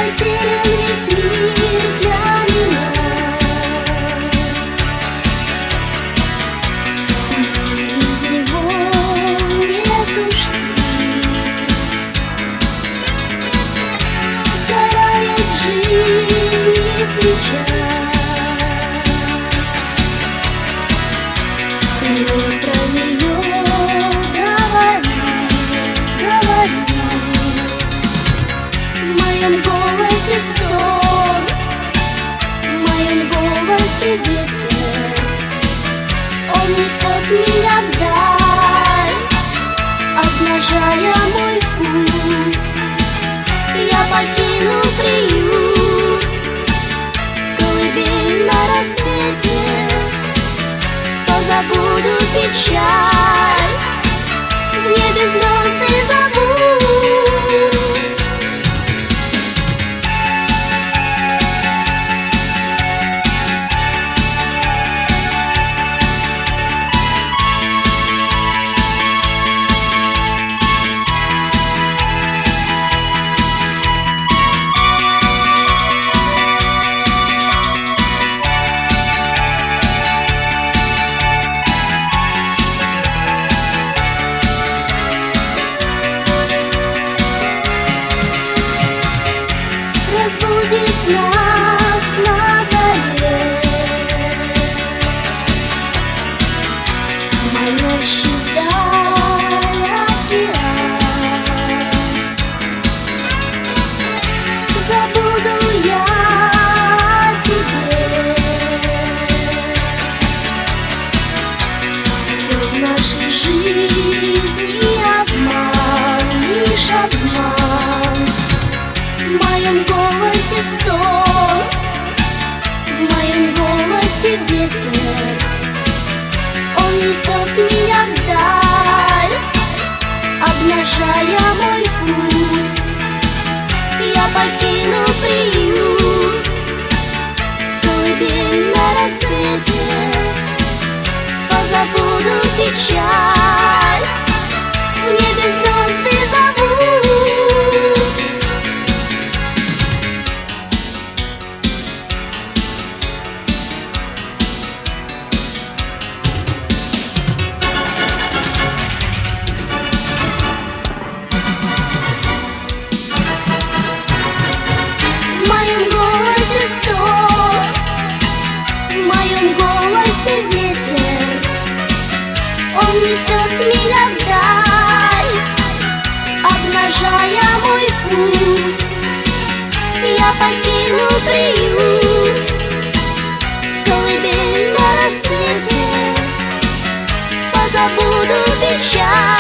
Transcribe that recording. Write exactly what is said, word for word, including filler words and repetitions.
потерян весь мир для меня. Уйти из него нет уж сил. Сгорает жизнь и свеча. Ты мне про нее говори, говори. В моем голосе стон, в моем голосе ветер. Он несет меня вдаль, обнажая мой путь. Я покину приют, колыбель на рассвете. Позабуду печаль, в небе звезды зовут. Разбудит нас на заре манящий вдаль океан. Забуду я о тебе. Все в нашей жизни обман, лишь обман. В моем голосе стон, в моем голосе ветер. Он несет меня вдаль, обнажая мой путь. Я покину приют, колыбель на рассвете. Позабуду печаль, в небе звезды зовут. В моем голосе стон, в моем голосе ветер. Он несет меня вдаль, обнажая мой путь. Я покину приют, колыбель на рассвете. Позабуду печаль.